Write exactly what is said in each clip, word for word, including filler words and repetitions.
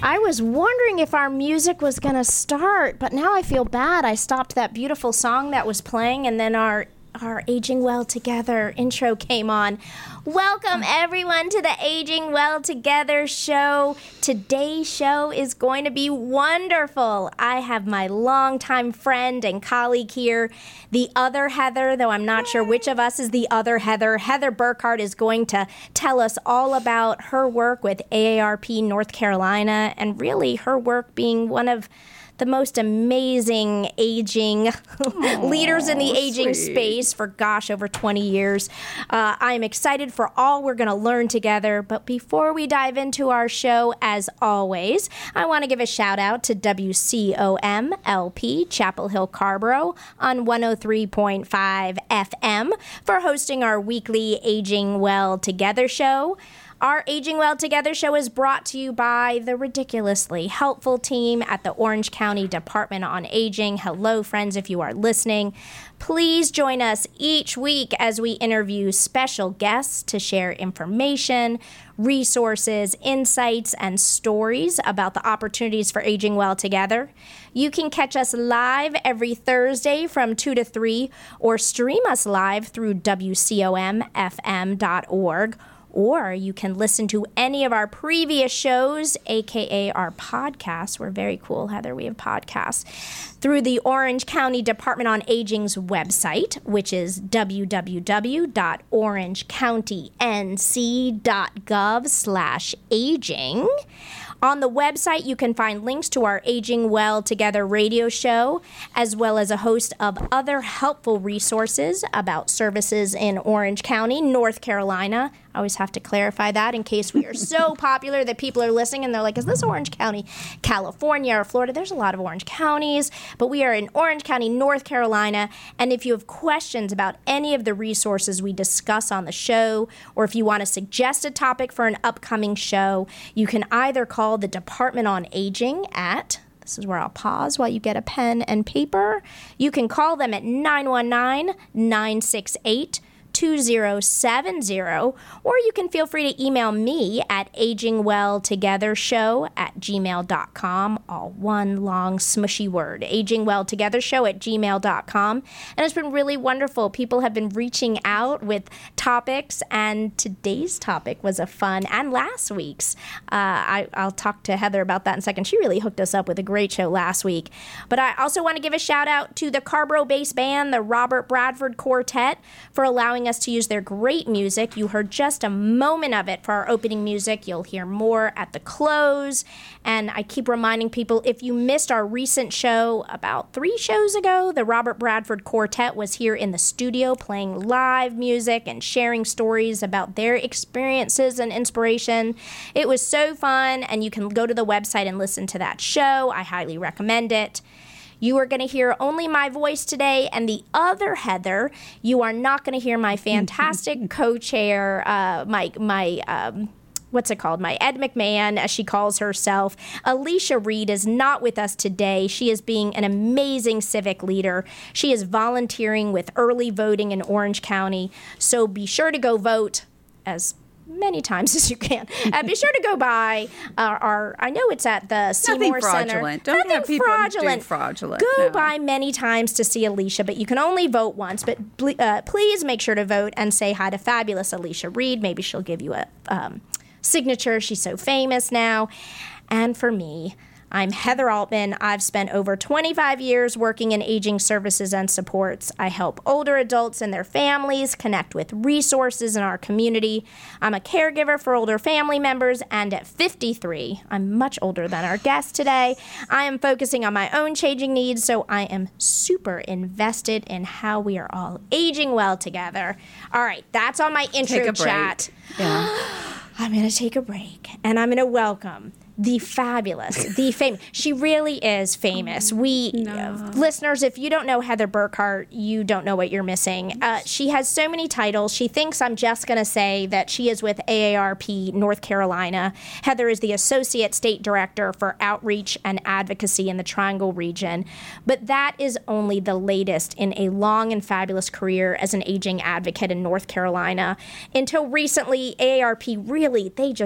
I was wondering if our music was going to start, but now I feel bad. I stopped that beautiful song that was playing, and then our our Aging Well Together intro came on. Welcome, everyone, to the Aging Well Together show. Today's show is going to be wonderful. I have my longtime friend and colleague here, the other Heather, though I'm not sure which of us is the other Heather. Heather Burkhart is going to tell us all about her work with A A R P North Carolina, and really her work being one of the most amazing aging Aww, leaders in the aging sweet. space for, gosh, over twenty years. Uh, I'm excited for all we're going to learn together. But before we dive into our show, as always, I want to give a shout out to W C O M L P Chapel Hill Carborough on one oh three point five F M for hosting our weekly Aging Well Together show. Our Aging Well Together show is brought to you by the ridiculously helpful team at the Orange County Department on Aging. Hello, friends, if you are listening. Please join us each week as we interview special guests to share information, resources, insights, and stories about the opportunities for aging well together. You can catch us live every Thursday from two to three or stream us live through W C O M F M dot org. Or you can listen to any of our previous shows, a k a our podcasts. We're very cool, Heather. We have podcasts through the Orange County Department on Aging's website, which is w w w dot orange county n c dot gov slash aging. On the website, you can find links to our Aging Well Together radio show, as well as a host of other helpful resources about services in Orange County, North Carolina. I always have to clarify that in case we are so popular that people are listening and they're like, is this Orange County, California, or Florida? There's a lot of Orange counties, but we are in Orange County, North Carolina. And if you have questions about any of the resources we discuss on the show, or if you want to suggest a topic for an upcoming show, you can either call the Department on Aging at, this is where I'll pause while you get a pen and paper. You can call them at nine one nine, nine six eight, two zero seven zero, or you can feel free to email me at agingwelltogethershow at gmail dot com, all one long smushy word, agingwelltogethershow at gmail dot com. And it's been really wonderful. People have been reaching out with topics, and today's topic was a fun, and last week's. Uh, I, I'll talk to Heather about that in a second. She really hooked us up with a great show last week. But I also want to give a shout out to the Carborough-based band, the Robert Bradford Quartet, for allowing us to use their great music. You heard just a moment of it for our opening music. You'll hear more at the close. And I keep reminding people, if you missed our recent show about three shows ago, the Robert Bradford Quartet was here in the studio playing live music and sharing stories about their experiences and inspiration. It was so fun, and you can go to the website and listen to that show. I highly recommend it. You are going to hear only my voice today, and the other Heather, you are not going to hear my fantastic co-chair, uh, my, my um, what's it called, my Ed McMahon, as she calls herself. Alicia Reed is not with us today. She is being an amazing civic leader. She is volunteering with early voting in Orange County, so be sure to go vote as many times as you can. Uh, be sure to go by our, our, I know it's at the Seymour Center. Nothing fraudulent. Don't Nothing have people fraudulent. do fraudulent. Go no. by many times to see Alicia, but you can only vote once. But ble- uh, please make sure to vote and say hi to fabulous Alicia Reed. Maybe she'll give you a um, signature. She's so famous now. And for me, I'm Heather Altman. I've spent over twenty-five years working in aging services and supports. I help older adults and their families connect with resources in our community. I'm a caregiver for older family members, and at fifty-three, I'm much older than our guest today, I am focusing on my own changing needs, so I am super invested in how we are all aging well together. All right, that's on my intro Take a break. chat. Yeah. I'm going to take a break, and I'm going to welcome the fabulous, the famous. She really is famous. We, No. uh, listeners, if you don't know Heather Burkhart, you don't know what you're missing. Uh, she has so many titles. She thinks I'm just going to say that she is with A A R P North Carolina. Heather is the Associate State Director for Outreach and Advocacy in the Triangle region. But that is only the latest in a long and fabulous career as an aging advocate in North Carolina. Until recently, A A R P really, they just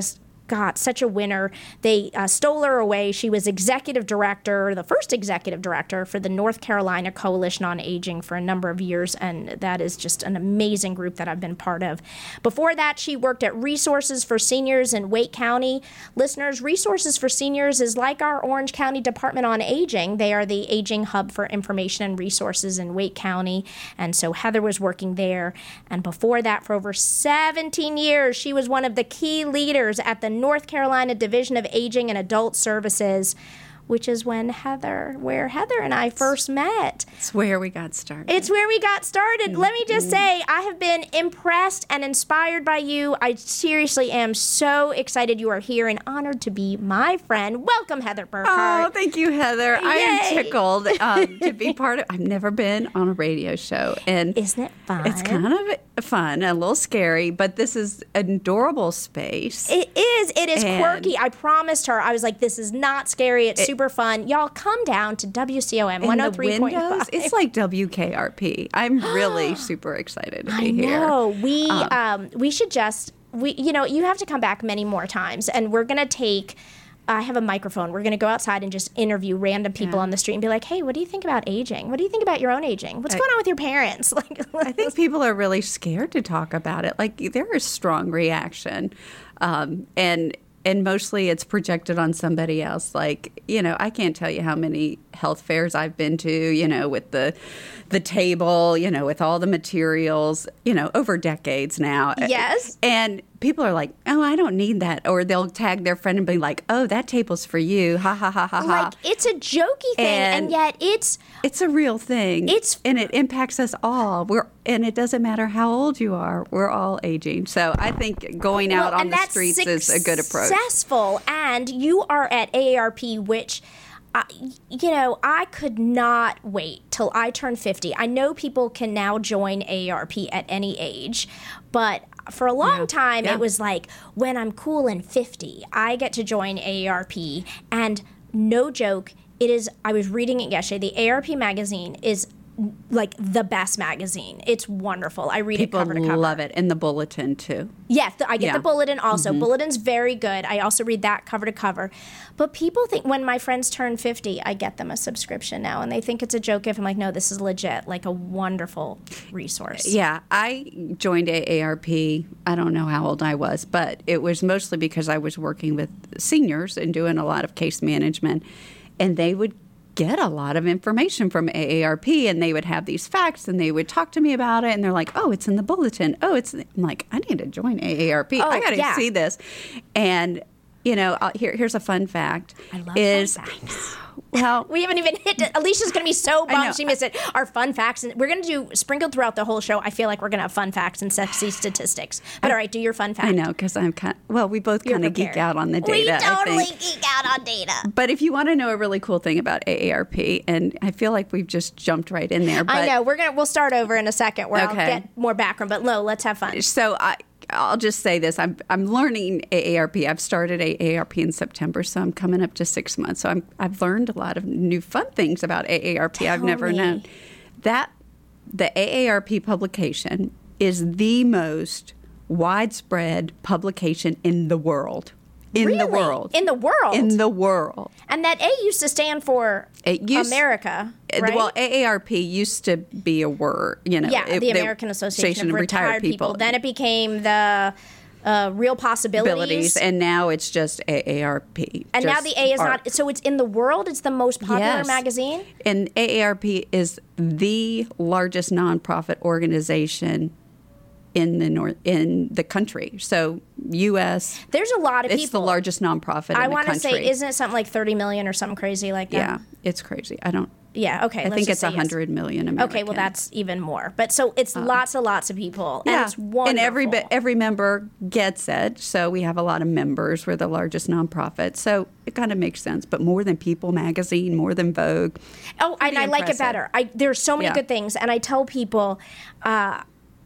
God, such a winner. They uh, stole her away. She was executive director, the first executive director for the North Carolina Coalition on Aging for a number of years, and that is just an amazing group that I've been part of. Before that, she worked at Resources for Seniors in Wake County. Listeners, Resources for Seniors is like our Orange County Department on Aging. They are the aging hub for information and resources in Wake County, and so Heather was working there. And before that, for over seventeen years, she was one of the key leaders at the North Carolina Division of Aging and Adult Services, which is when Heather, where Heather and I first met. It's where we got started. It's where we got started. Mm-hmm. Let me just say, I have been impressed and inspired by you. I seriously am so excited you are here and honored to be my friend. Welcome, Heather Burkhart. Oh, thank you, Heather. Yay. I am tickled um, to be part of. I've never been on a radio show, and isn't it fun? It's kind of fun, a little scary, but this is an adorable space. It is. It is and quirky. I promised her. I was like, this is not scary. It's it, super fun. Y'all come down to W C O M one oh three point five. It's like W K R P. I'm really super excited to be I here. know. We um, um, we should just we you know you have to come back many more times, and we're gonna take. I have a microphone. We're going to go outside and just interview random people yeah. on the street and be like, hey, what do you think about aging? What do you think about your own aging? What's I, going on with your parents? Like, I think people are really scared to talk about it. Like, there is strong reaction. Um, and and mostly it's projected on somebody else. Like, you know, I can't tell you how many health fairs I've been to, you know, with the the table, you know, with all the materials, you know, over decades now. Yes. And people are like, oh, I don't need that. Or they'll tag their friend and be like, oh, that table's for you. Ha, ha, ha, ha, ha. Like, it's a jokey thing, and, and yet it's... It's a real thing. It's And it impacts us all. We're And it doesn't matter how old you are. We're all aging. So I think going out well, on the streets is a good approach. Successful. And you are at A A R P, which... I, you know, I could not wait till I turn fifty. I know people can now join A A R P at any age, but for a long yeah. time, yeah. it was like, when I'm cool and fifty, I get to join A A R P. And no joke, it is, I was reading it yesterday, the A A R P magazine is like the best magazine. It's wonderful. I read People it cover to cover. love it. And the bulletin, too. Yes, I get yeah. the bulletin also. Mm-hmm. Bulletin's very good. I also read that cover to cover. But people think when my friends turn fifty, I get them a subscription now. And they think it's a joke if I'm like, no, this is legit. Like a wonderful resource. Yeah. I joined A A R P. I don't know how old I was, but it was mostly because I was working with seniors and doing a lot of case management. And they would get a lot of information from A A R P, and they would have these facts, and they would talk to me about it, and they're like, oh, it's in the bulletin. Oh, it's I'm like, I need to join A A R P. Oh, I got to yeah. see this. And, you know, uh, here, here's a fun fact. I love is, fun facts. Well, we haven't even hit it. Alicia's going to be so bummed she missed it. Our fun facts. And we're going to do, sprinkled throughout the whole show, I feel like we're going to have fun facts and sexy statistics. But I, all right, do your fun fact. I know, because I'm kind of, well, we both kind of geek out on the data. We totally I think. geek out on data. But if you want to know a really cool thing about A A R P, and I feel like we've just jumped right in there. But, I know. We're gonna, we'll start over in a second where okay. I'll get more background. But no, let's have fun. So I... I'll just say this. I'm I'm learning A A R P. I've started A A R P in September, so I'm coming up to six months. So I'm, I've learned a lot of new fun things about A A R P Tell I've never me. known. That the A A R P publication is the most widespread publication in the world. In really? the world. In the world? In the world. And that A used to stand for it used, America, right? Well, A A R P used to be a word, you know. Yeah, it, the they, American Association of Retired, Retired people. people. Then it became the uh, Real Possibilities. Abilities, and now it's just A A R P. And now the A is art. not, so it's in the world, it's the most popular yes. magazine? And A A R P is the largest nonprofit organization in the north in the country. So U S There's a lot of it's people. It's the largest nonprofit I in the country. I want to say, isn't it something like thirty million or something crazy like that? Yeah, it's crazy. I don't Yeah, okay. I let's think just it's one hundred yes. million Americans. Okay, well, that's even more. But so it's um, lots and lots of people. And yeah. it's wonderful. And every, every member gets it. So we have a lot of members. We're the largest nonprofit. So it kind of makes sense. But more than People magazine, more than Vogue. Oh, and I impressive. like it better. I, there's so many yeah. good things. And I tell people, uh,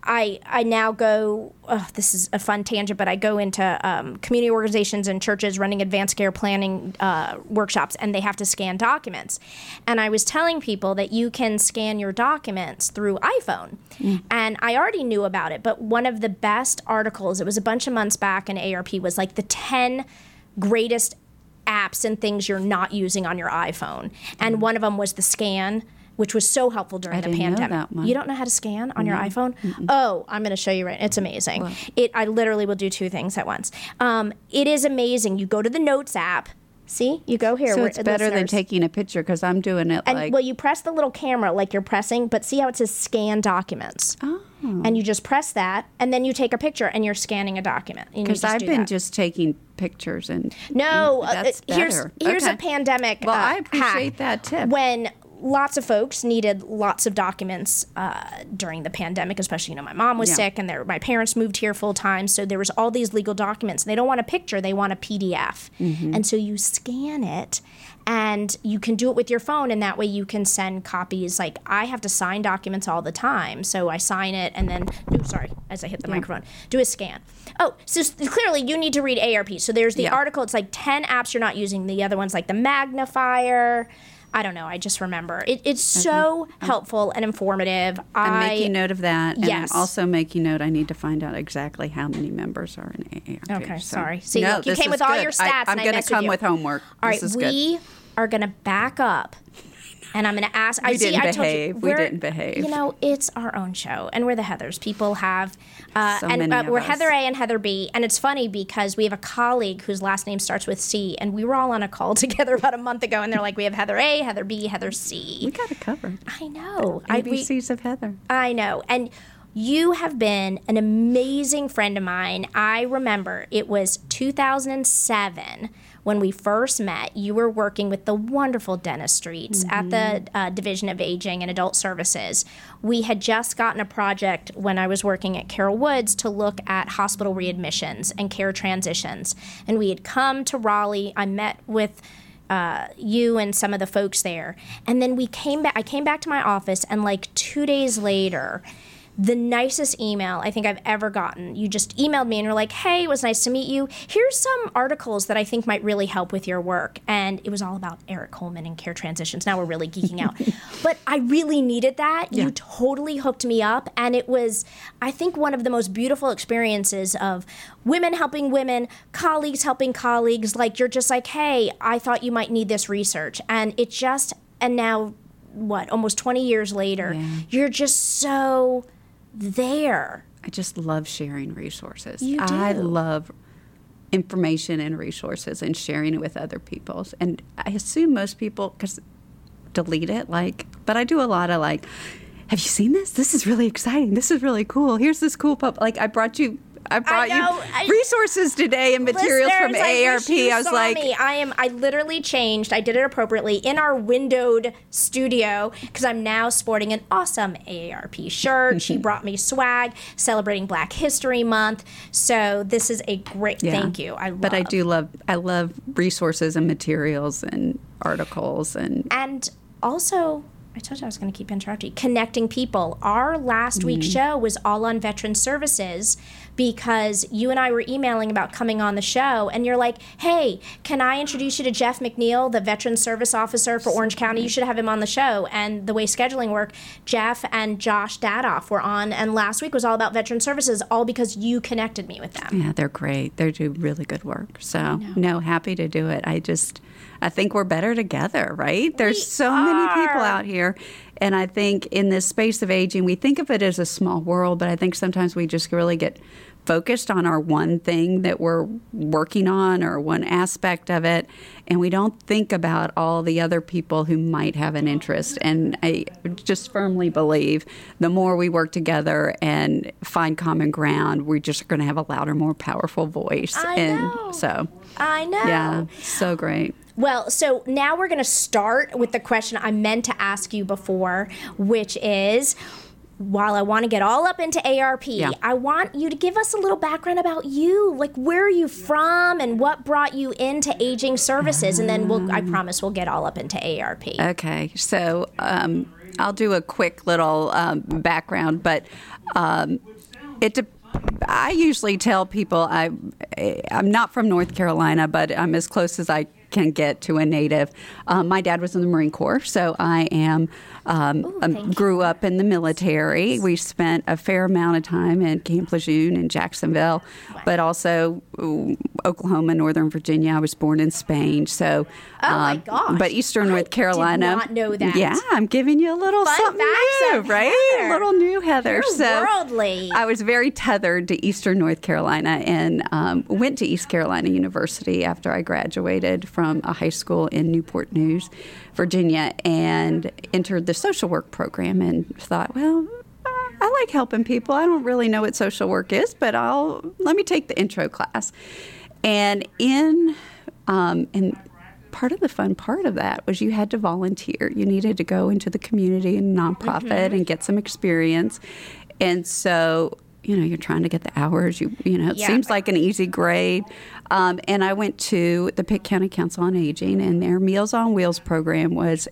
I I now go, oh, this is a fun tangent, but I go into um, community organizations and churches running advanced care planning uh, workshops, and they have to scan documents. And I was telling people that you can scan your documents through iPhone. Mm. And I already knew about it, but one of the best articles, it was a bunch of months back in A A R P, was like the ten greatest apps and things you're not using on your iPhone. And mm. one of them was the scan, which was so helpful during I the didn't pandemic. Know that one. You don't know how to scan on no. your iPhone? Mm-mm. Oh, I'm going to show you right. It's amazing. Wow. It. I literally will do two things at once. Um, it is amazing. You go to the Notes app. See, you go here. So it's better listeners. than taking a picture because I'm doing it and, like. Well, you press the little camera like you're pressing, but see how it says scan documents. Oh. And you just press that, and then you take a picture, and you're scanning a document. Because I've been that. just taking pictures and. No, and that's uh, here's better. here's okay. a pandemic. Well, uh, I appreciate hack. that tip. When lots of folks needed lots of documents uh, during the pandemic, especially, you know, my mom was yeah. sick and my parents moved here full time. So there was all these legal documents. And they don't want a picture, they want a P D F. Mm-hmm. And so you scan it and you can do it with your phone. And that way you can send copies. Like I have to sign documents all the time. So I sign it and then, oops, sorry, as I hit the yeah. microphone, do a scan. Oh, so clearly you need to read A A R P. So there's the yeah. article. It's like ten apps you're not using. The other one's like the magnifier. I don't know. I just remember. It, it's okay. so helpful and informative. I'm I, making note of that. And yes. I'm also making note I need to find out exactly how many members are in A A R P. Okay, so. sorry. See, no, look, you came with good. all your stats I, I'm and I going messed to come with, with homework. All this right, is we good. are going to back up. And I'm going to ask. We I see. didn't I behave. told you, we didn't behave. You know, it's our own show, and we're the Heathers. People have, uh, so and many uh, of we're us. Heather A and Heather B. And it's funny because we have a colleague whose last name starts with C, and we were all on a call together about a month ago, and they're like, "We have Heather A, Heather B, Heather C." We got it covered. I know. A B Cs of Heather. I know, and. You have been an amazing friend of mine. I remember it was two thousand seven when we first met. You were working with the wonderful Dennis Streets mm-hmm. at the uh, Division of Aging and Adult Services. We had just gotten a project when I was working at Carroll Woods to look at hospital readmissions and care transitions. And we had come to Raleigh. I met with Uh, you and some of the folks there. And then we came back. I came back to my office, and like two days later, the nicest email I think I've ever gotten. You just emailed me and you're like, hey, it was nice to meet you. Here's some articles that I think might really help with your work. And it was all about Eric Coleman and care transitions. Now we're really geeking out. But I really needed that. Yeah. You totally hooked me up. And it was, I think, one of the most beautiful experiences of women helping women, colleagues helping colleagues. Like, you're just like, hey, I thought you might need this research. And it just, and now, what, almost twenty years later, yeah. you're just so there. I just love sharing resources. You do. I love information and resources and sharing it with other people. And I assume most people, because delete it, like, but I do a lot of like, have you seen this? This is really exciting. This is really cool. Here's this cool pup. Like, I brought you I brought I know, you I, resources today and materials from A A R P. I, I was like, me. I am. I literally changed. I did it appropriately in our windowed studio because I'm now sporting an awesome A A R P shirt. She brought me swag celebrating Black History Month. So this is a great. Yeah. Thank you. I love. But I do love. I love resources and materials and articles and and also. I told you I was going to keep interrupting. Connecting people. Our last mm-hmm. week's show was all on veteran services because you and I were emailing about coming on the show, and you're like, hey, can I introduce you to Jeff McNeil, the veteran service officer for Orange County? You should have him on the show. And the way scheduling worked, Jeff and Josh Dadoff were on, and last week was all about veteran services, all because you connected me with them. Yeah, they're great. They do really good work. So, no, happy to do it. I just... I think we're better together, right? There's we so are. many people out here. And I think in this space of aging, we think of it as a small world, but I think sometimes we just really get focused on our one thing that we're working on or one aspect of it. And we don't think about all the other people who might have an interest. And I just firmly believe the more we work together and find common ground, we're just going to have a louder, more powerful voice. I and know. so, I know. Yeah, so great. Well, so now we're going to start with the question I meant to ask you before, which is, while I want to get all up into A A R P, Yeah. I want you to give us a little background about you. Like, where are you from and what brought you into aging services? And then we'll, I promise we'll get all up into A A R P. Okay, so um, I'll do a quick little um, background, but um, it. De- I usually tell people I I'm not from North Carolina, but I'm as close as I can get to a native. Um, my dad was in the Marine Corps, so I am um, Ooh, um, grew up in the military. We spent a fair amount of time in Camp Lejeune and Jacksonville, Wow. but also ooh, Oklahoma, Northern Virginia. I was born in Spain, so Oh, my um, gosh. But Eastern I North Carolina. did not know that. Yeah, I'm giving you a little Fun something facts new, of right? Heather. A little new Heather. You're so worldly. I was very tethered to Eastern North Carolina and um, went to East Carolina University after I graduated from a high school in Newport News, Virginia, and entered the social work program and thought, well, I like helping people. I don't really know what social work is, but I'll let me take the intro class. And in um, and part of the fun part of that was you had to volunteer. You needed to go into the community and nonprofit Mm-hmm. and get some experience. And so, you know, you're trying to get the hours. You you know, it Yeah. seems like an easy grade. Um, and I went to the Pitt County Council on Aging, and their Meals on Wheels program was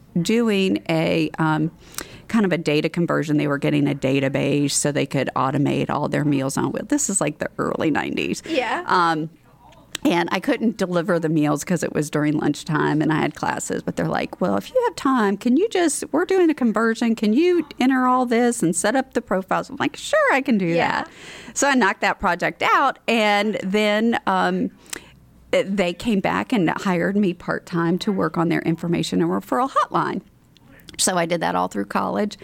doing a um, kind of a data conversion. They were getting a database so they could automate all their Meals on Wheels. This is like the early nineties. Yeah. Um, and I couldn't deliver the meals because it was during lunchtime and I had classes. But they're like, well, if you have time, can you just, we're doing a conversion. Can you enter all this and set up the profiles? I'm like, sure, I can do Yeah. that. So I knocked that project out. And then um, they came back and hired me part-time to work on their information and referral hotline. So I did that all through college.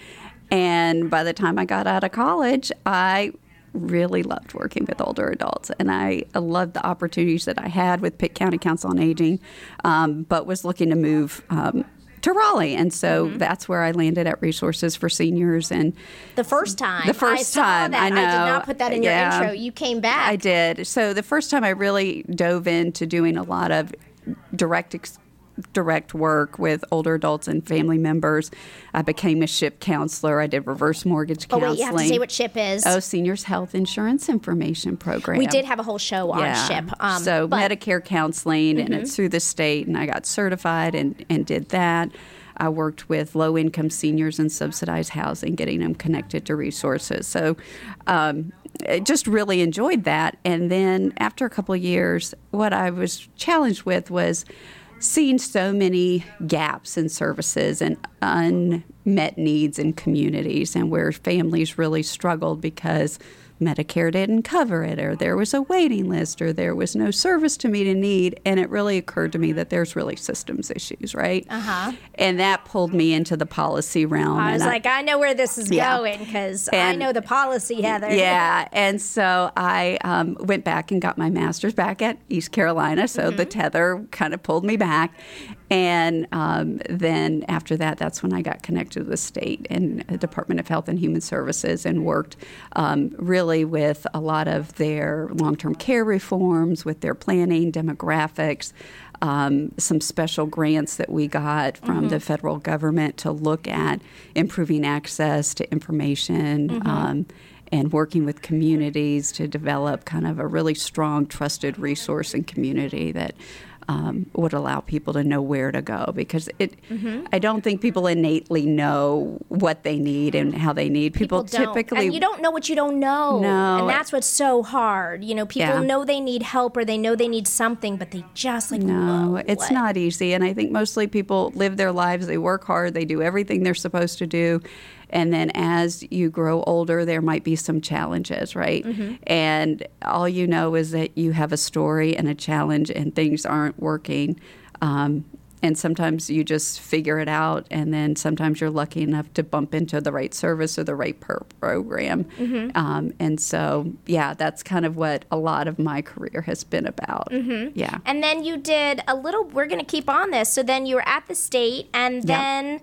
And by the time I got out of college, I really loved working with older adults. And I loved the opportunities that I had with Pitt County Council on Aging, um, but was looking to move um, to Raleigh. And so Mm-hmm. that's where I landed at Resources for Seniors. And The first time. The first I saw time, that. I I did know. not put that in your Yeah. intro. You came back. I did. So the first time I really dove into doing a lot of direct ex- direct work with older adults and family members. I became a SHIP counselor. I did reverse mortgage Oh, counseling. wait, you have to say what SHIP is. Oh, Seniors Health Insurance Information Program. We did have a whole show on SHIP. Um, so but- Mm-hmm. Medicare counseling, and it's through the state, and I got certified and, and did that. I worked with low-income seniors in subsidized housing, getting them connected to resources. So um, I just really enjoyed that. And then after a couple of years, what I was challenged with was seeing so many gaps in services and unmet needs in communities, and where families really struggled because Medicare didn't cover it, or there was a waiting list, or there was no service to meet a need. And it really occurred to me that there's really systems issues, right? Uh-huh. And that pulled me into the policy realm. I was and like, I know where this is Yeah. going because I And- know the policy, Heather. Yeah, and so I um, went back and got my master's back at East Carolina. So the tether kind of pulled me back. And um, then after that, that's when I got connected to the state and the Department of Health and Human Services and worked um, really with a lot of their long-term care reforms, with their planning, demographics, um, some special grants that we got from Mm-hmm. the federal government to look at improving access to information. Mm-hmm. Um, and working with communities to develop kind of a really strong, trusted resource and community that um, would allow people to know where to go. Because it, Mm-hmm. I don't think people innately know what they need and how they need. People, don't. typically, And you don't know what you don't know. No. And that's what's so hard. You know, people Yeah. know they need help or they know they need something, but they just like, No, whoa, it's what? not easy. And I think mostly people live their lives, they work hard, they do everything they're supposed to do. And then as you grow older, there might be some challenges, right? Mm-hmm. And all you know is that you have a story and a challenge and things aren't working. Um, and sometimes you just figure it out, and then sometimes you're lucky enough to bump into the right service or the right per- program. Mm-hmm. Um, and so, yeah, that's kind of what a lot of my career has been about. Mm-hmm. Yeah. And then you did a little, we're going to keep on this. So then you were at the state and Yeah. then...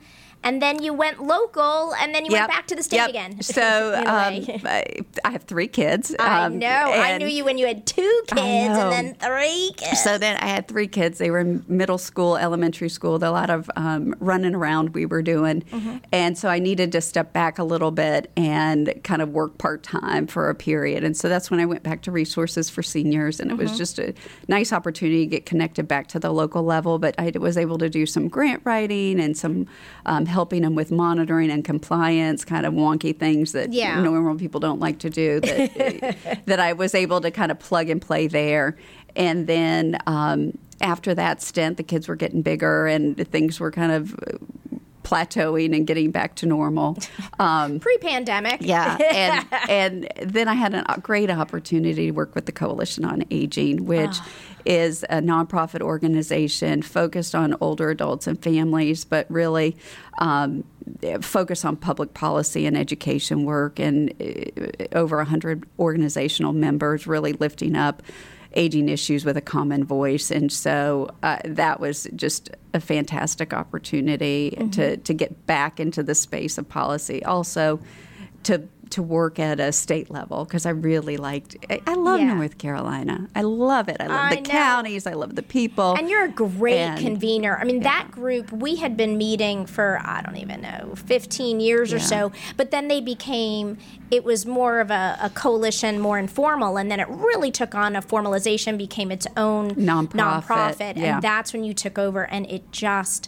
and then you went local, and then you Yep. went back to the state Yep. again. So In a um, way. I I have three kids. I um, know. I and knew you when you had two kids know. and then three kids. So then I had three kids. They were in middle school, elementary school. A lot of um, running around we were doing. Mm-hmm. And so I needed to step back a little bit and kind of work part-time for a period. And so that's when I went back to Resources for Seniors. And it Mm-hmm. was just a nice opportunity to get connected back to the local level. But I was able to do some grant writing and some um, helping them with monitoring and compliance, kind of wonky things that Yeah. normal people don't like to do, that, that I was able to kind of plug and play there. And then um, after that stint, the kids were getting bigger and things were kind of plateauing and getting back to normal. Um, Pre-pandemic. yeah, and and then I had a great opportunity to work with the Coalition on Aging, which Oh. is a nonprofit organization focused on older adults and families, but really um, focus on public policy and education work, and uh, over one hundred organizational members really lifting up aging issues with a common voice. And so uh, that was just a fantastic opportunity mm-hmm. to, to get back into the space of policy. Also, to to work at a state level, because I really liked I, I love Yeah. North Carolina. I love it. I love I the know. counties. I love the people. And you're a great And- convener. I mean, that group, we had been meeting for, I don't even know, fifteen years or Yeah. so. But then they became, it was more of a, a coalition, more informal. And then it really took on a formalization, became its own Nonprofit, nonprofit. yeah. And that's when you took over, and it just,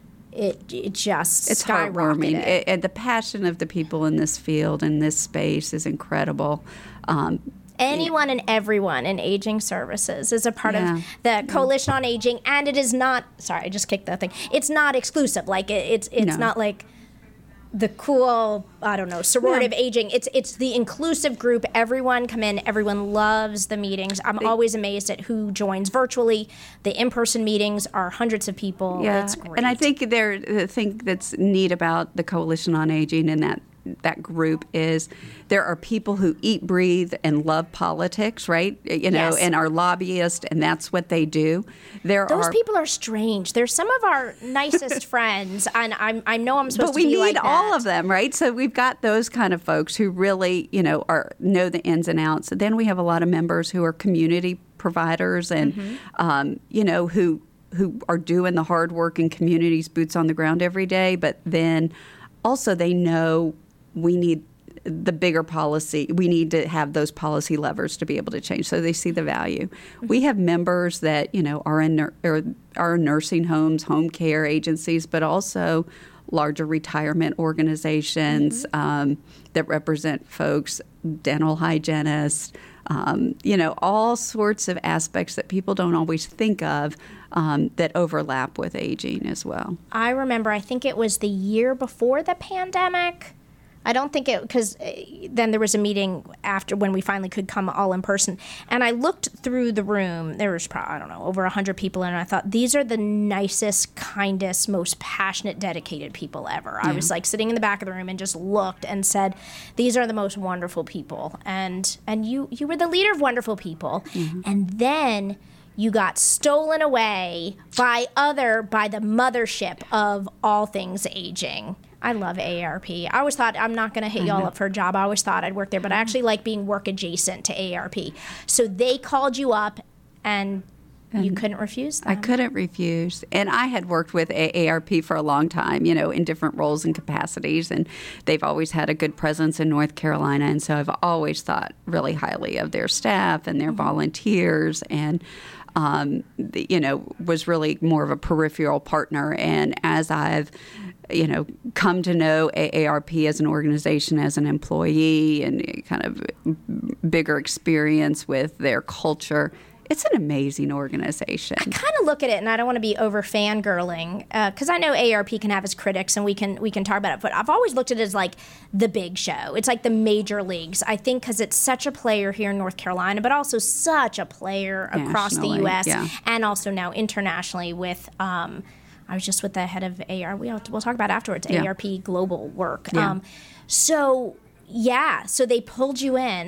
it, it just It's skyrocketed. heartwarming. It, and the passion of the people in this field, in this space, is incredible. Um, Anyone and everyone in aging services is a part Yeah. of the Coalition on Aging, and it is not. Sorry, I just kicked that thing. It's not exclusive. Like it, it's it's No. not like the cool, I don't know, sorority of aging. It's it's the inclusive group. Everyone come in. Everyone loves the meetings. I'm always amazed at who joins virtually. The in-person meetings are hundreds of people. Yeah, It's great. and I think there the thing that's neat about the Coalition on Aging and that that group is there are people who eat, breathe, and love politics, right? You know, Yes. and are lobbyists, and that's what they do. There those are people are strange. They're some of our nicest friends, and I'm, I know I'm supposed but to we be need like all that. of them, right? So we've got those kind of folks who really, you know, are know the ins and outs. Then we have a lot of members who are community providers, and Mm-hmm. um, you know, who who are doing the hard work in communities, boots on the ground every day. But then also they know we need the bigger policy. We need to have those policy levers to be able to change. So they see the value. We have members that, you know, are in nur- are, are in nursing homes, home care agencies, but also larger retirement organizations Mm-hmm. um, that represent folks, dental hygienists, um, you know, all sorts of aspects that people don't always think of um, that overlap with aging as well. I remember, I think it was the year before the pandemic. I don't think it, because then there was a meeting after when we finally could come all in person. And I looked through the room. There was probably, I don't know, over one hundred people in it. And I thought, these are the nicest, kindest, most passionate, dedicated people ever. I was like sitting in the back of the room and just looked and said, these are the most wonderful people. And and you, you were the leader of wonderful people. Mm-hmm. And then you got stolen away by other, by the mothership of all things aging. I love A A R P. I always thought, I'm not going to hit y'all up for a job. I always thought I'd work there, but I actually like being work adjacent to A A R P. So they called you up, and you couldn't refuse them. I couldn't refuse. And I had worked with A A R P for a long time, you know, in different roles and capacities. And they've always had a good presence in North Carolina. And so I've always thought really highly of their staff and their mm-hmm. volunteers, and, um, the, you know, was really more of a peripheral partner. And as I've you know, come to know A A R P as an organization, as an employee, and kind of bigger experience with their culture, it's an amazing organization. I kind of look at it, and I don't want to be over fangirling, because uh, I know A A R P can have its critics, and we can we can talk about it. But I've always looked at it as like the big show. It's like the major leagues. I think because it's such a player here in North Carolina, but also such a player across the U S yeah. and also now internationally with. Um, I was just with the head of A R. We'll, we'll talk about it afterwards. Yeah. A R P global work. Yeah. Um, so yeah, so they pulled you in.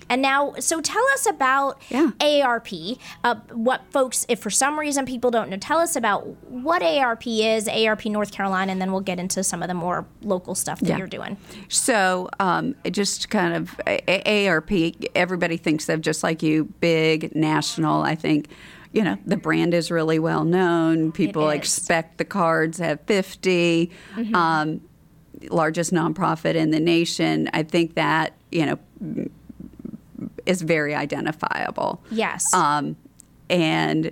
And now, so tell us about Yeah. A A R P. Uh, what folks, if for some reason people don't know, tell us about what A A R P is, A A R P North Carolina, and then we'll get into some of the more local stuff that Yeah. you're doing. So, um, just kind of A A R P, everybody thinks of just like you, big, national. I think, you know, the brand is really well known. People is. expect the cards at fifty. Mm-hmm. Um, largest nonprofit in the nation. I think that, you know, is very identifiable. Yes. Um, and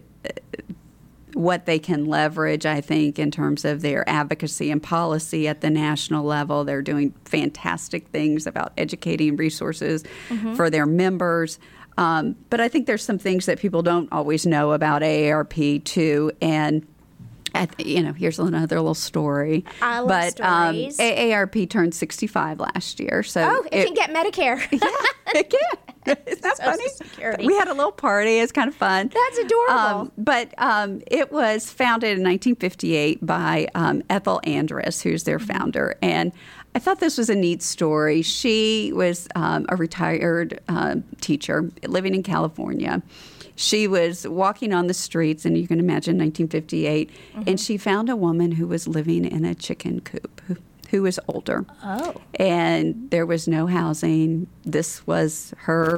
what they can leverage, I think, in terms of their advocacy and policy at the national level. They're doing fantastic things about educating resources Mm-hmm. for their members. Um, but I think there's some things that people don't always know about A A R P, too. And I th- you know, here's another little story. I love but um, stories. A A R P turned sixty-five last year, so oh, it, can get Medicare. yeah, it can. Isn't that Social funny? Security. We had a little party. It's kind of fun. That's adorable. Um, but um, it was founded in nineteen fifty-eight by um, Ethel Andress, who's their founder, and I thought this was a neat story. She was um, a retired uh, teacher living in California. She was walking on the streets, and you can imagine nineteen fifty-eight, mm-hmm. and she found a woman who was living in a chicken coop, who, who was older. Oh. And there was no housing. This was her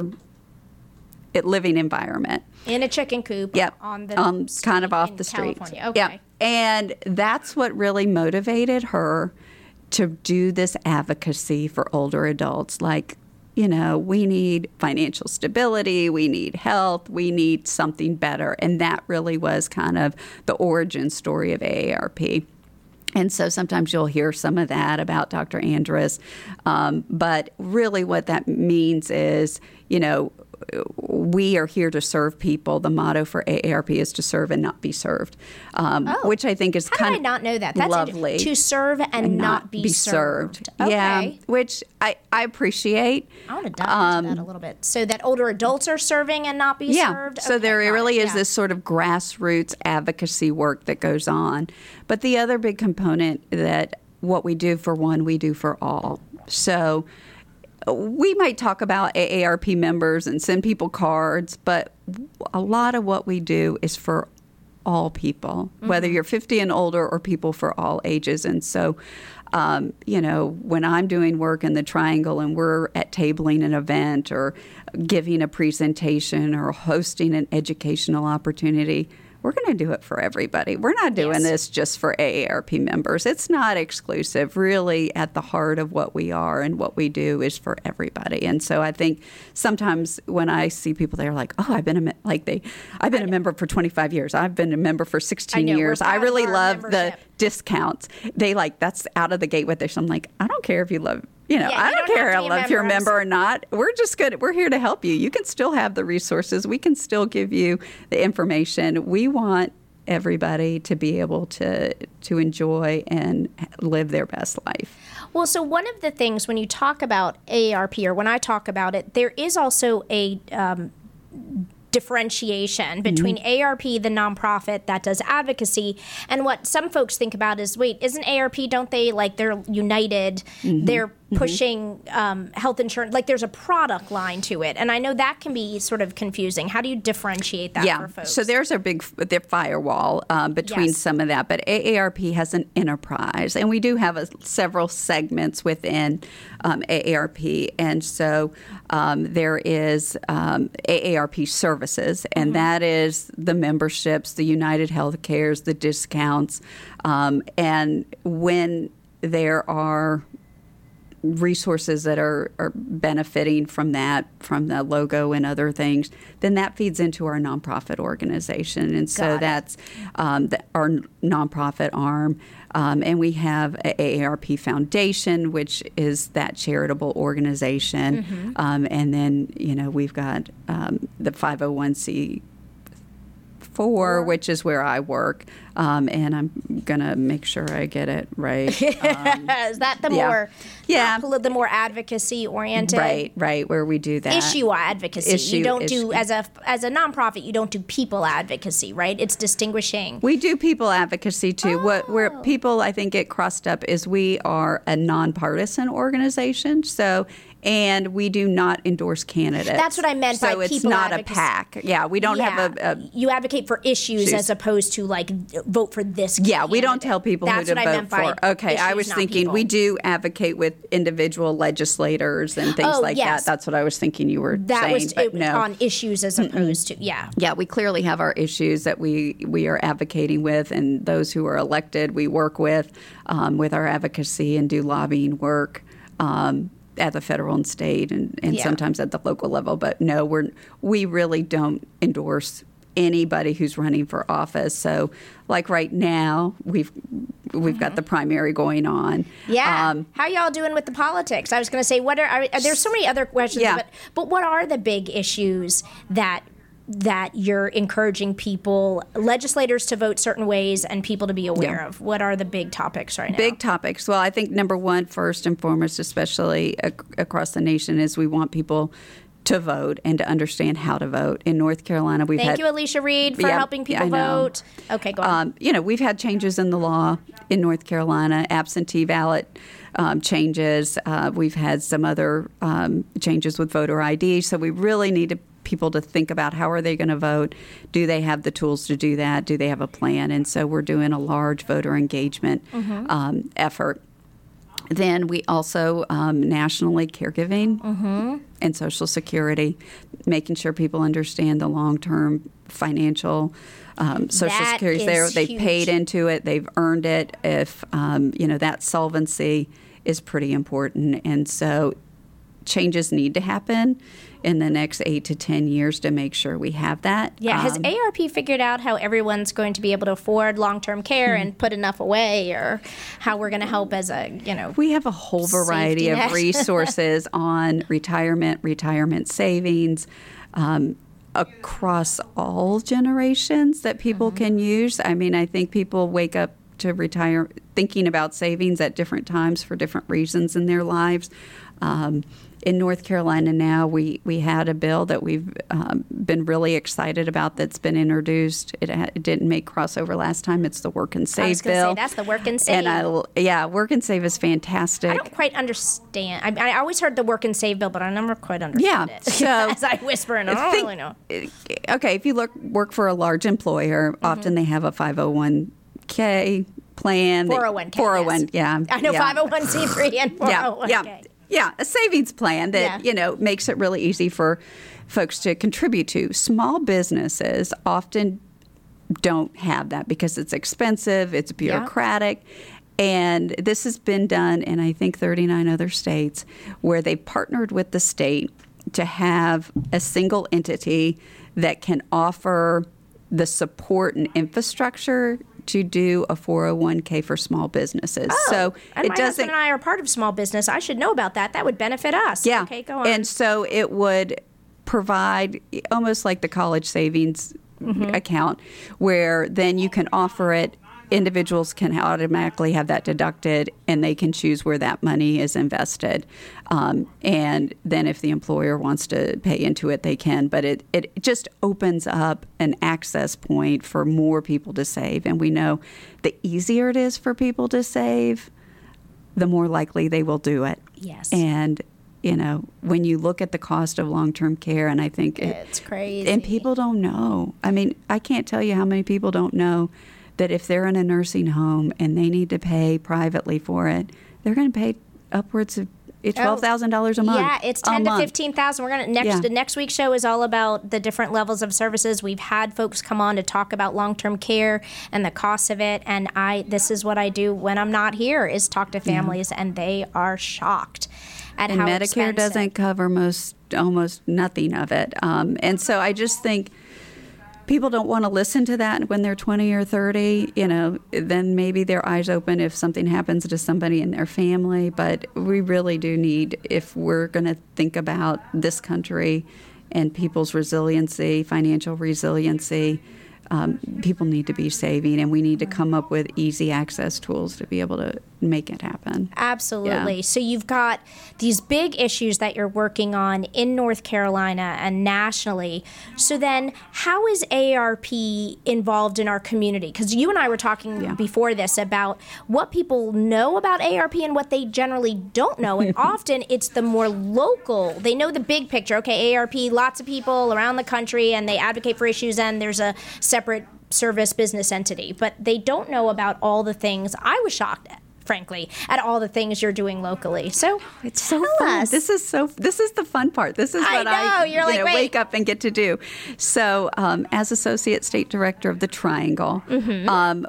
it, living environment. In a chicken coop. Yep. On the um, street kind of off in the street. California. Okay. Yep. And that's what really motivated her to do this advocacy for older adults. Like, you know, we need financial stability, we need health, we need something better. And that really was kind of the origin story of A A R P. And so sometimes you'll hear some of that about Doctor Andress. Um, but really what that means is, you know, we are here to serve people. The motto for A A R P is to serve and not be served, um, Oh. which I think is How kind did I of not know that? That's lovely. int- to serve and, and not be, served. Okay. Yeah, which I, I appreciate. I want to dive into that a little bit. So that older adults are serving and not be Um, Yeah, served? so Okay, there got really it. is Yeah. this sort of grassroots advocacy work that goes on. But the other big component that what we do for one, we do for all. So we might talk about A A R P members and send people cards, but a lot of what we do is for all people, mm-hmm. whether you're fifty and older or people for all ages. And so, um, you know, when I'm doing work in the Triangle and we're at tabling an event or giving a presentation or hosting an educational opportunity, we're going to do it for everybody. We're not doing Yes. this just for A A R P members. It's not exclusive. Really, at the heart of what we are and what we do is for everybody. And so I think sometimes when I see people, they're like, "Oh, I've been a me- like they, I've been a member for twenty-five years. I've been a member for sixteen I know, we're years. I proud of really our love the membership." discounts." They like that's out of the gate with this. I'm like, I don't care if you love. You know, Yeah, I you don't, don't care have to be a if you're a member. member or not. We're just good. We're here to help you. You can still have the resources. We can still give you the information. We want everybody to be able to to enjoy and live their best life. Well, so one of the things when you talk about A A R P or when I talk about it, there is also a um, differentiation between Mm-hmm. A A R P, the nonprofit that does advocacy, and what some folks think about is, wait, isn't A A R P, don't they, like, they're united, Mm-hmm. they're pushing um, health insurance, like there's a product line to it. And I know that can be sort of confusing. How do you differentiate that Yeah, for folks? so there's a big the firewall um, between Yes. some of that, but A A R P has an enterprise, and we do have a, several segments within um, A A R P, and so um, there is um, A A R P services, and that is the memberships, the United Healthcares, the discounts, um, and when there are resources that are, are benefiting from that, from the logo and other things, then that feeds into our nonprofit organization. And so Got it. that's um, the, our nonprofit arm. Um, and we have a A A R P Foundation, which is that charitable organization. Mm-hmm. Um, and then, you know, we've got um, the five oh one c four, which is where I work. Um, and I'm going to make sure I get it right. Um, is that the yeah. more, Yeah. not poli- the more advocacy oriented? right, right, where we do that. Issue advocacy. Issue- you don't issue. do as a as a nonprofit. You don't do people advocacy, right? It's distinguishing. We do people advocacy too. What where Oh. people I think get crossed up is we are a nonpartisan organization. So And we do not endorse candidates. That's what I meant by so it's people not advocacy. a PAC. Yeah, we don't Yeah. have a, a You advocate for issues, issues. as opposed to like vote for this. Yeah, we don't candidate. tell people That's who to what I vote meant by for. Okay, I issues, was not thinking people. we do advocate with individual legislators and things Oh, like yes. that. That's what I was thinking you were That saying. was but it, no. on issues as opposed to yeah. Yeah, we clearly have our issues that we, we are advocating with, and those who are elected we work with um, with our advocacy and do lobbying work um, at the federal and state and, and Yeah. sometimes at the local level. But no, we're we really don't endorse anybody who's running for office. So, like right now, we've we've got the primary going on. Yeah. Um, How y'all doing with the politics? I was going to say, what are, are there's so many other questions, Yeah. but but what are the big issues that that you're encouraging people, legislators to vote certain ways and people to be aware Yeah. of? What are the big topics right now? Big topics. Well, I think number one, first and foremost, especially ac- across the nation, is we want people to vote and to understand how to vote. In North Carolina, we've Thank had you, Alicia Reed, for Yeah, helping people I know. vote. Okay, go on. Um, you know, we've had changes in the law in North Carolina, absentee ballot um, changes. Uh, we've had some other um, changes with voter I D. So we really need to, people to think about how are they going to vote? Do they have the tools to do that? Do they have a plan? And so we're doing a large voter engagement Mm-hmm. um, effort. Then we also um, nationally caregiving Mm-hmm. and Social Security, making sure people understand the long-term financial um, Social That Security is there. is They've huge. paid into it. They've earned it. If um, you know, that solvency is pretty important, and so changes need to happen in the next eight to ten years to make sure we have that. Yeah, has Um, A R P figured out how everyone's going to be able to afford long-term care Hmm. and put enough away, or how we're going to help as a, you know, We have a whole variety Safety of net. resources on retirement, retirement savings, um, across all generations that people Mm-hmm. can use. I mean, I think people wake up to retire thinking about savings at different times for different reasons in their lives. Um, in North Carolina now, we, we had a bill that we've um, been really excited about that's been introduced. It, ha- it didn't make crossover last time. It's the Work and Save I was going to bill. say that's the work and save. And I, yeah, Work and Save is fantastic. I don't quite understand. I, I always heard the work and save bill, but I never quite understood Yeah, it. so- as I whisper, and I don't Think- really know. Okay, if you look work for a large employer, Mm-hmm. often they have a five oh one k plan. four oh one k. four oh one, yeah. I know yeah. five oh one c three and four oh one k. Yeah, yeah, yeah, a savings plan that Yeah. you know makes it really easy for folks to contribute to. Small businesses often don't have that because it's expensive, it's bureaucratic. And this has been done in, I think, thirty-nine other states where they partnered with the state to have a single entity that can offer the support and infrastructure to do a four oh one k for small businesses. Oh, so and it my doesn't. husband and I are part of small business. I should know about that. That would benefit us. Yeah. Okay, go on. And so it would provide almost like the college savings Mm-hmm. account, where then you can offer it. Individuals can automatically have that deducted, and they can choose where that money is invested. Um, and then if the employer wants to pay into it, they can. But it, it just opens up an access point for more people to save. And we know the easier it is for people to save, the more likely they will do it. Yes. And, you know, when you look at the cost of long-term care, and I think it, It's crazy. and people don't know. I mean, I can't tell you how many people don't know that if they're in a nursing home and they need to pay privately for it, they're going to pay upwards of twelve thousand dollars a month. Yeah, it's A ten to month. fifteen thousand. We're gonna next. Yeah. The next week's show is all about the different levels of services. We've had folks come on to talk about long term care and the costs of it. And I, this is what I do when I'm not here: is talk to families, and they are shocked at And how Medicare expensive. doesn't cover most, almost nothing of it. Um, and so I just think people don't want to listen to that when they're twenty or thirty. You know, then maybe their eyes open if something happens to somebody in their family. But we really do need, if we're going to think about this country and people's resiliency, financial resiliency, um, people need to be saving, and we need to come up with easy access tools to be able to make it happen. Absolutely. Yeah. So you've got these big issues that you're working on in North Carolina and nationally. So then how is A A R P involved in our community? Because you and I were talking Yeah. before this about what people know about A A R P and what they generally don't know. And often it's the more local. They know the big picture. Okay, A A R P, lots of people around the country, and they advocate for issues, and there's a separate service business entity. But they don't know about all the things. I was shocked at. Frankly, at all the things you're doing locally. So it's tell so fun. us. This is so. This is the fun part. This is I what know. I You're like, you know, wait. wake up and get to do. So, um, as Associate State Director of the Triangle, Mm-hmm. um,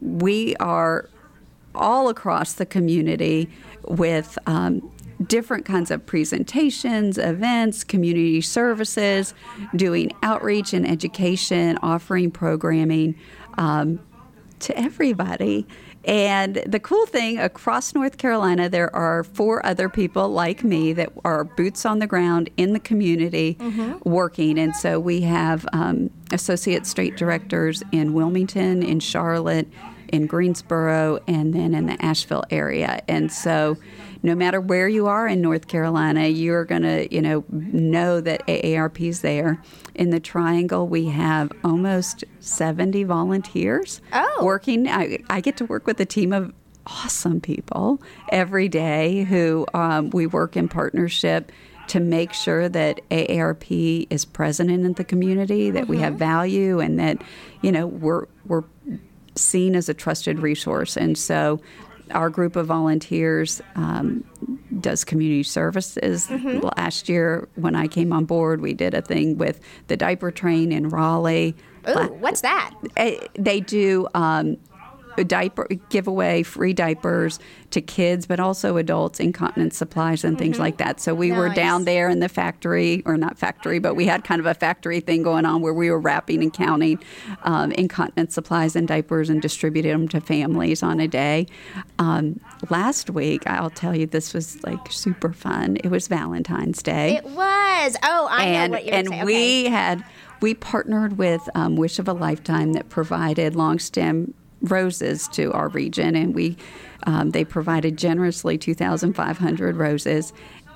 we are all across the community with um, different kinds of presentations, events, community services, doing outreach and education, offering programming um, to everybody. And the cool thing, across North Carolina, there are four other people like me that are boots on the ground in the community Mm-hmm. working. And so we have um, associate state directors in Wilmington, in Charlotte, in Greensboro, and then in the Asheville area. And so no matter where you are in North Carolina, you're going to, you know, know that A A R P is there. In the Triangle, we have almost seventy volunteers Oh. working. I, I get to work with a team of awesome people every day who um, we work in partnership to make sure that A A R P is present in the community, that we have value, and that, you know, we're we're seen as a trusted resource. And so our group of volunteers um, does community services. Mm-hmm. Last year, when I came on board, we did a thing with the diaper train in Raleigh. Ooh, what's that? Eh, They do um, a diaper giveaway, free diapers to kids, but also adults, incontinence supplies and things like that. So we were Nice. down there in the factory, or not factory, but we had kind of a factory thing going on where we were wrapping and counting um, incontinence supplies and diapers and distributed them to families on a day. Um, last week, I'll tell you, this was like super fun. It was Valentine's Day. It was. Oh, I and know what you're and saying. we Okay. had we partnered with um, Wish of a Lifetime that provided long stem roses to our region, and we um, they provided generously two thousand five hundred roses,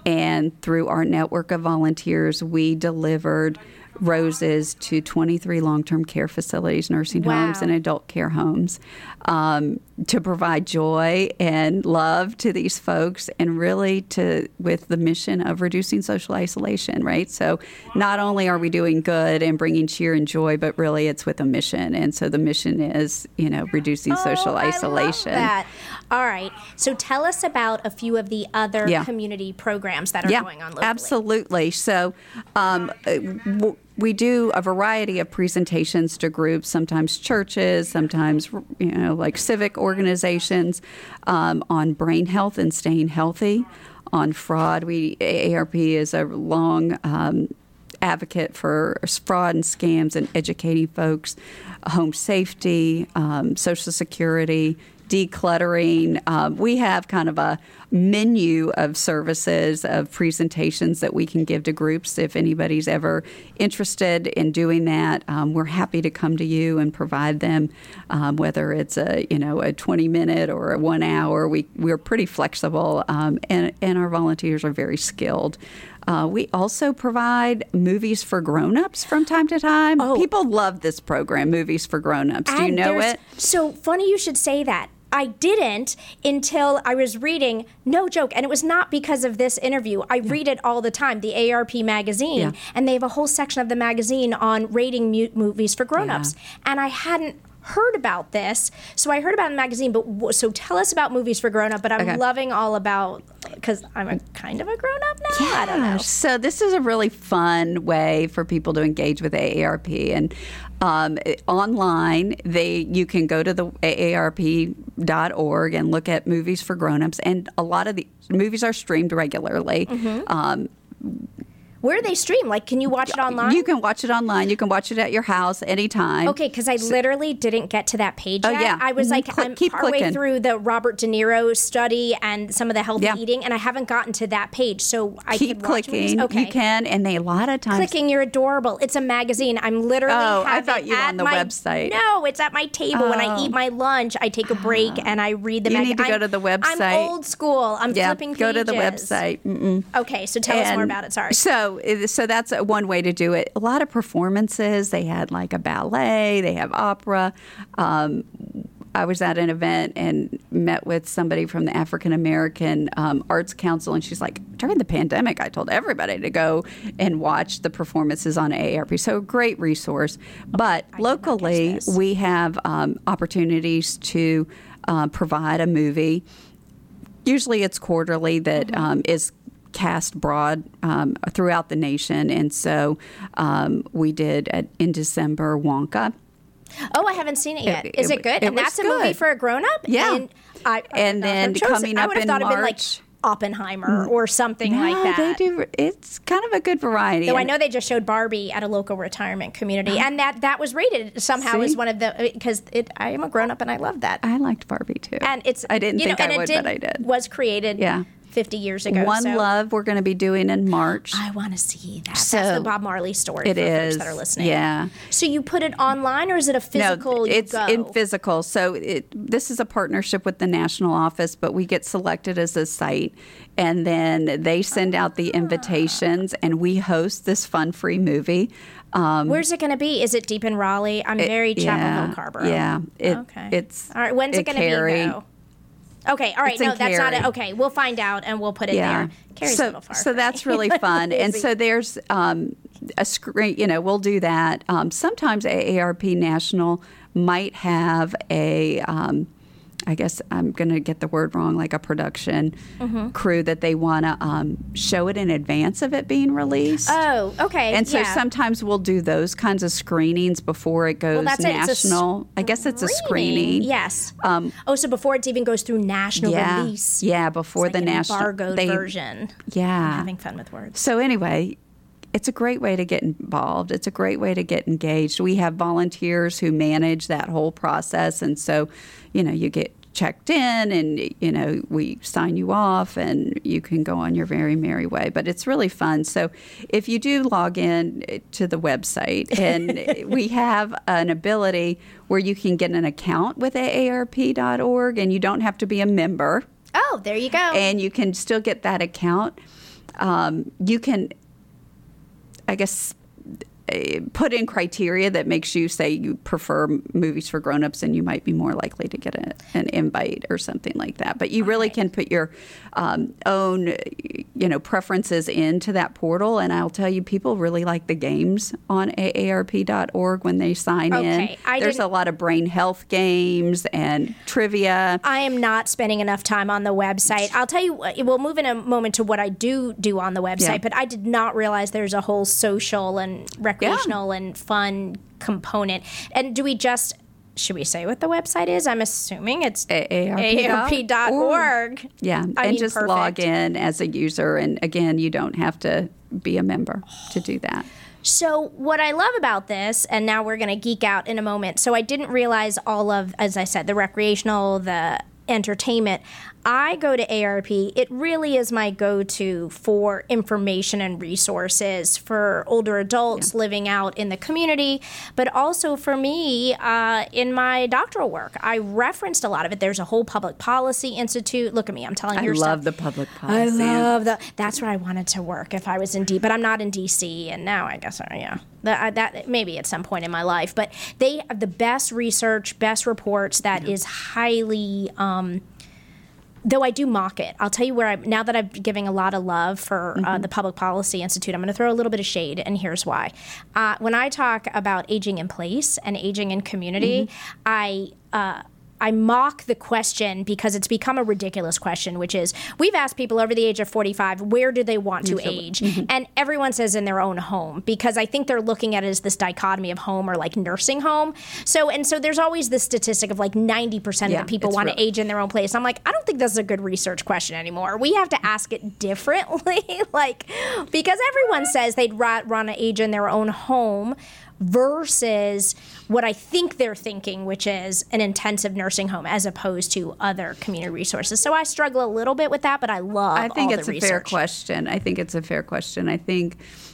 and through our network of volunteers, we delivered roses to twenty-three long-term care facilities, nursing Wow. homes, and adult care homes um, to provide joy and love to these folks, and really to with the mission of reducing social isolation, right? So not only are we doing good and bringing cheer and joy, but really it's with a mission. And so the mission is, you know, reducing social oh, isolation. I love that. All right. So tell us about a few of the other Yeah. community programs that are Yeah, going on locally. absolutely. So um, uh, w- we do a variety of presentations to groups, sometimes churches, sometimes, you know, like civic organizations, um, on brain health and staying healthy, on fraud. We A A R P is a long um, advocate for fraud and scams and educating folks, home safety, um, Social Security, decluttering. Um, we have kind of a menu of services, of presentations that we can give to groups. If anybody's ever interested in doing that, um, we're happy to come to you and provide them, um, whether it's a you know a twenty minute or a one hour. We we're pretty flexible, um, and and our volunteers are very skilled. Uh, we also provide movies for grown-ups from time to time. Oh. People love this program, Movies for Grown-ups. Do you And know there's- it? So funny you should say that. I didn't until I was reading, no joke, and it was not because of this interview. I read it all the time, the A A R P magazine, Yeah. and they have a whole section of the magazine on rating mu- movies for grown-ups. And I hadn't heard about this, so I heard about it in the magazine. But w- so tell us about Movies for Grown Up. But I'm Okay. loving all about, because I'm a kind of a grown-up now. I don't know. So this is a really fun way for people to engage with A A R P, and um, online they you can go to the A A R P dot org and look at movies for grown-ups, and a lot of the movies are streamed regularly. Mm-hmm. Um, Where do they stream? Like, can you watch it online? You can watch it online. You can watch it at your house anytime. Okay, because I literally didn't get to that page Oh, yet. yeah. I was Mhm. like, Click- I'm keep partway clicking. through the Robert De Niro study and some of the healthy Yeah. eating, and I haven't gotten to that page. So I Keep can watch movies. clicking. Okay. You can, and they a lot of times. Clicking, you're adorable. It's a magazine. I'm literally. Oh, I have thought it you were at on the my- website. No, it's at my table. When I Oh. eat my lunch, I take a break and I read the You magazine. need to go to the website. I'm old school. I'm Yeah, flipping pages. go to the website. Mm-mm. Okay, so tell us more about it. Sorry. So, so that's one way to do it. A lot of performances. They had like a ballet. They have opera. Um, I was at an event and met with somebody from the African American um, Arts Council, and she's like, during the pandemic, I told everybody to go and watch the performances on A A R P. So, a great resource. But I did not locally, catch this. we have um, opportunities to uh, provide a movie. Usually, it's quarterly that Mm-hmm. um, is cast broad um, throughout the nation, and so um, we did at, in December Wonka. Oh, I haven't seen it yet. It- Is it- it good? it and was that's a movie good. for a grown up? Yeah. And, I, I And would not then have chosen- coming I up would have in thought it'd been like March- Oppenheimer or something No, like that. they do. It's kind of a good variety. Though I And- know they just showed Barbie at a local retirement community, and that that was rated somehow as See? one of the because it. I am a grown up and I love that. I liked Barbie too. And it's I didn't you know, think and I it would, did, but I did. Was created Yeah. fifty years ago. One so Love we're going to be doing in March. I want to see that. So, That's the Bob Marley story it for is. folks that are listening. Yeah. So you put it online, or is it a physical? No, you it's go? in physical. So it, this is a partnership with the national office, but we get selected as a site, and then they send out the invitations, and we host this fun-free movie. Um, Where's it going to be? Is it deep in Raleigh? I'm very Chapel yeah, Hill Carborough. Yeah, it, Okay. it's all right. When's it at going to be Cary. though? Okay, all right. It's in No, that's not it. Cary. Okay, we'll find out and we'll put it Yeah. there. Cary's a so, little far. so from that's me. really fun. and Busy. so there's um, a screen, you know, we'll do that. Um, sometimes A A R P National might have a, um, I guess I'm going to get the word wrong, like a production Mm-hmm. crew that they want to um, show it in advance of it being released. Oh, okay. And so yeah. sometimes we'll do those kinds of screenings before it goes that's it. It's a national. I guess it's a screening. Yes. Um, oh, so before it even goes through national yeah, release. yeah, before It's the like an national embargoed they- version. Yeah, I'm having fun with words. So anyway, it's a great way to get involved. It's a great way to get engaged. We have volunteers who manage that whole process, and so, you know, you get checked in, and you know, we sign you off, and you can go on your very merry way. But it's really fun. So if you do log in to the website, and we have an ability where you can get an account with A A R P dot org, and you don't have to be a member. Oh, there you go. And you can still get that account. Um, you can, I guess, uh, put in criteria that makes you say you prefer movies for grown-ups, and you might be more likely to get a, an invite or something like that. But you really Okay. can put your um, own, you know, preferences into that portal. And I'll tell you, people really like the games on A A R P dot org when they sign Okay, in. I There's didn't- a lot of brain health games and trivia. I am not spending enough time on the website. I'll tell you, we'll move in a moment to what I do do on the website, Yeah. but I did not realize there's a whole social and recreational and fun component. And do we just, should we say what the website is? I'm assuming it's A A A A R P dot org. Yeah, I and mean, just perfect. log in as a user. And again, you don't have to be a member to do that. So what I love about this, and now we're going to geek out in a moment. So I didn't realize all of, as I said, the recreational, the entertainment. I go to A R P. It really is my go-to for information and resources for older adults living out in the community, but also for me uh, in my doctoral work. I referenced a lot of it. There's a whole public policy institute. Look at me. I'm telling I you love stuff. the public I policy. love the. That's where I wanted to work if I was in D, but I'm not in D C, and now I guess I yeah. That, that maybe at some point in my life, but they have the best research, best reports. That is highly. Um, Though I do mock it, I'll tell you where I now that I'm giving a lot of love for uh, Mm-hmm. the Public Policy Institute, I'm going to throw a little bit of shade, and here's why. Uh, when I talk about aging in place and aging in community, Mm-hmm. I. Uh, I mock the question because it's become a ridiculous question, which is we've asked people over the age of forty-five, where do they want to age? Mm-hmm. And everyone says in their own home, because I think they're looking at it as this dichotomy of home or like nursing home. So, and so there's always this statistic of like ninety percent yeah, of the people want real. to age in their own place. I'm like, I don't think this is a good research question anymore. We have to ask it differently, like, because everyone says they'd want to age in their own home versus what I think they're thinking, which is an intensive nursing home as opposed to other community resources. So I struggle a little bit with that, but I love I think all it's the a research. fair question. I think it's a fair question. I think,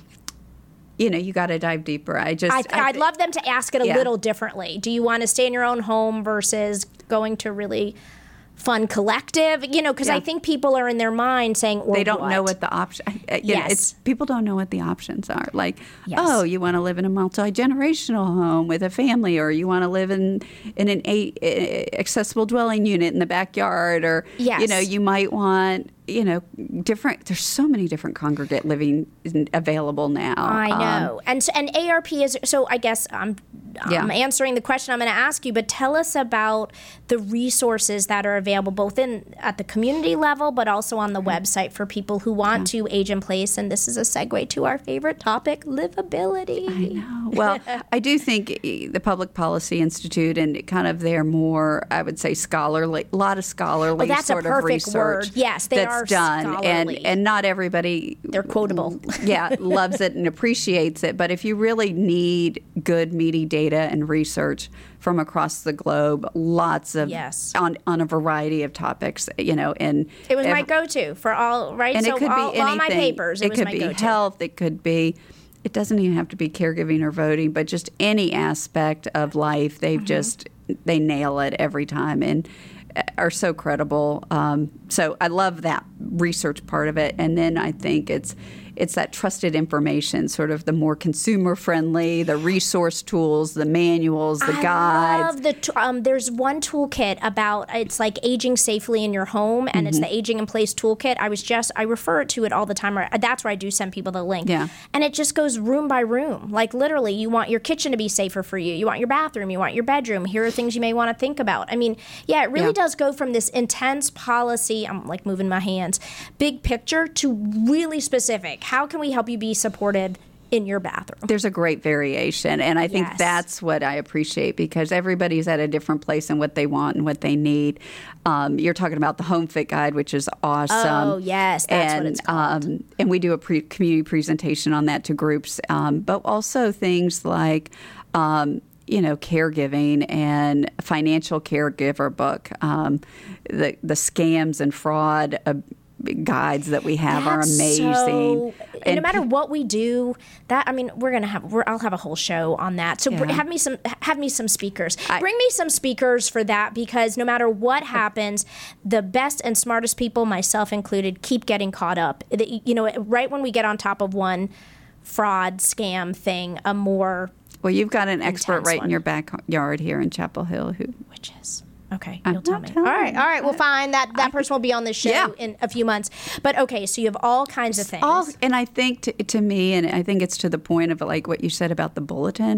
you know, you got to dive deeper. I just, I, I I'd love them to ask it a yeah. little differently. Do you want to stay in your own home versus going to really fun collective, you know, because yeah. I think people are in their mind saying, or they don't what? know what the option. You yes, know, it's people don't know what the options are. Like, yes. oh, you want to live in a multi-generational home with a family, or you want to live in in an eight, uh, accessible dwelling unit in the backyard, or yes. you know, you might want. You know, different. There's so many different congregate living available now. I know, um, and so, and A R P is so. I guess I'm yeah. I'm answering the question I'm going to ask you, but tell us about the resources that are available both in at the community level, but also on the mm-hmm. website for people who want yeah. to age in place. And this is a segue to our favorite topic: livability. I know. Well, I do think the Public Policy Institute and kind of their more, I would say, scholarly, a lot of scholarly well, that's sort a perfect of research. Word. Yes, they are. done scholarly. and and not everybody they're quotable yeah loves it and appreciates it, but if you really need good meaty data and research from across the globe, lots of yes. on on a variety of topics, you know, and it was every, my go-to for all right and so it could all, be anything. all my papers it, it was could my be go-to. Health, it could be it doesn't even have to be caregiving or voting, but just any aspect of life. They've mm-hmm. just they nail it every time and are so credible. Um, so I love that research part of it. And then I think it's it's that trusted information, sort of the more consumer friendly, the resource tools, the manuals, the I guides. Love the t- um, there's one toolkit about it's like aging safely in your home, and mm-hmm. it's the Aging in Place toolkit. I was just I refer to it all the time. That's where I do send people the link. Yeah. And it just goes room by room. Like literally, you want your kitchen to be safer for you. You want your bathroom. You want your bedroom. Here are things you may want to think about. I mean, yeah, it really yeah. does go from this intense policy. I'm like moving my hands, big picture to really specific. How can we help you be supported in your bathroom? There's a great variation, and I think yes. that's what I appreciate because everybody's at a different place in what they want and what they need. Um, you're talking about the Home Fit Guide, which is awesome. Oh, yes, that's and, what it's called. Um, and we do a pre- community presentation on that to groups, um, but also things like um, you know, caregiving and financial caregiver book, um, the the scams and fraud uh, guides that we have That's are amazing. So, and, and no matter what we do, that I mean, we're gonna have. We're, I'll have a whole show on that. So yeah. br- have me some. Have me some speakers. I, Bring me some speakers for that because no matter what happens, the best and smartest people, myself included, keep getting caught up. You know, right when we get on top of one fraud scam thing, a more well, you've got an expert right one. in your backyard here in Chapel Hill who, which is. Okay, I'm you'll tell me. All right, all right, we'll find that that person will be on the show yeah. in a few months. But okay, so you have all kinds of things. All, and I think to, to me, and I think it's to the point of like what you said about the bulletin,